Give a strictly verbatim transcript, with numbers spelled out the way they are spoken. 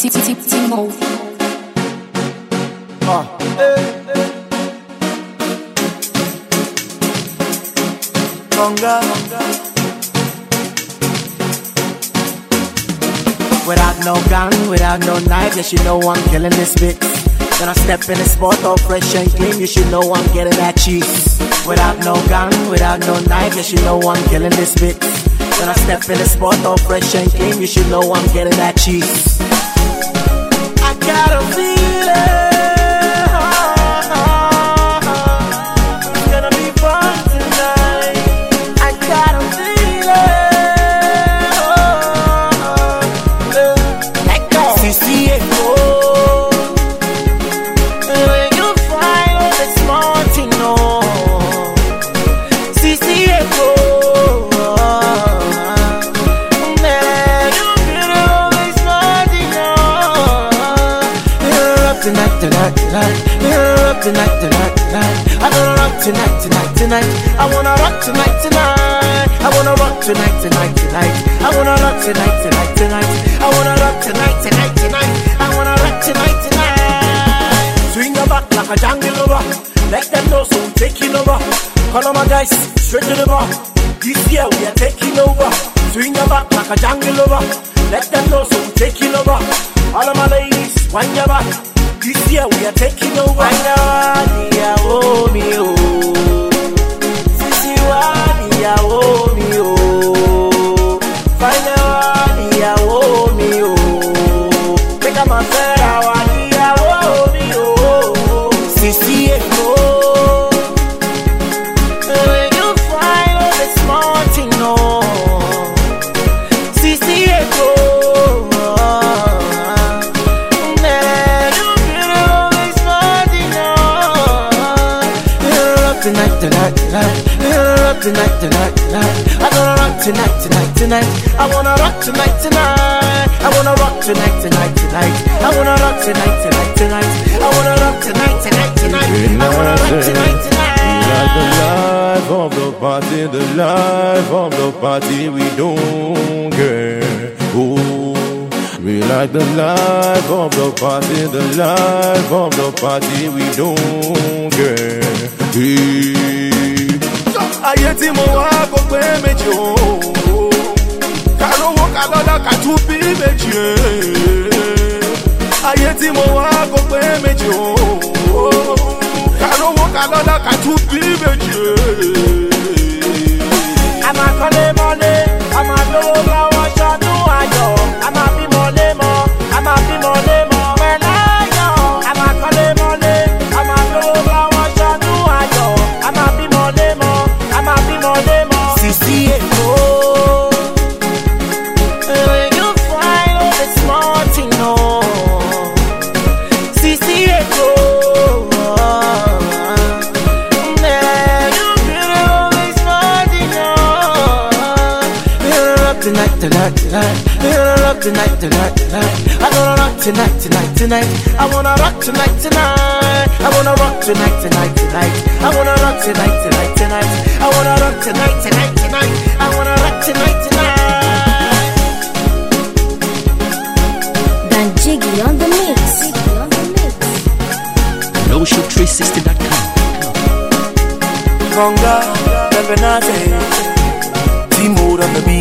T-T-T-T-Mo. Ah, hey, hey. Conga. Without no gun, without no knife, yes, you know I'm killing this mix. Then I step in the spot all fresh and clean, you should know I'm getting that cheese. Without no gun, without no knife, yes, you know I'm killing this mix. Then I step in the spot all fresh and clean, you should know I'm getting that cheese. I got a feeling. Tonight, tonight, tonight, tonight, tonight. I wanna rock tonight, tonight, tonight. I wanna rock tonight, tonight. I wanna rock tonight, tonight, tonight. I wanna rock tonight, tonight, tonight. I wanna rock tonight, tonight, tonight. I wanna rock tonight, tonight. Swing your back like a jungle over. Let them know so we're taking over. Call on my guys, straight to the bar. This year we are taking over. Swing your back like a jungle over. Let them know so we're taking over. All of my ladies, wind your back. This year we are taking over. Wanya oh me oh, Sisi wanya oh me oh, Wanya oh me oh, make a man say wanya oh me oh, Sisi oh, when you find all the small thing no, Sisi oh. Tonight, tonight, tonight, rock tonight, tonight, tonight. I gonna rock tonight, tonight, tonight. I wanna rock tonight, tonight. I wanna rock tonight, tonight, tonight. I wanna rock tonight, tonight, tonight. I wanna rock tonight, tonight, tonight. I wanna rock tonight, tonight. Like the life of the party, the life of the party we don't care. Oh, we like the life of the party, the life of the party we don't care. Ayé tí mo wá kò pé méjì o, ká lówó ká lọ́lá ká tún bí méjì. Ayé tí mo wá kò pé méjì o, ká lówó ká lọ́lá ká tún bí méjì. A máa kọ́lé mọ́lé, a máa lówó lọ́wọ́ ṣọdún ayọ̀, a máa bímọ lémọ̀, a máa bímọ lémọ̀ pẹ̀láyọ̀. A máa kọ́lé mọ́lé, a máa lówó lọ́wọ́ ṣọdún ayọ̀, a máa bímọ lémọ̀, a máa bímọ lémọ̀. Sisi Èkó, when you find all the small thing no, Sisi Èkó. Tonight, tonight, tonight. We gonna rock tonight, tonight, tonight. I gonna rock tonight, tonight, tonight. I wanna rock tonight, tonight. I wanna rock tonight, tonight, tonight. I wanna rock tonight, tonight, tonight. I wanna rock tonight, tonight, tonight. I wanna rock tonight, tonight. Dan Jiggy on the mix. low shoot three sixty dot com. Conga, Lebanese, T-Mode on the beat.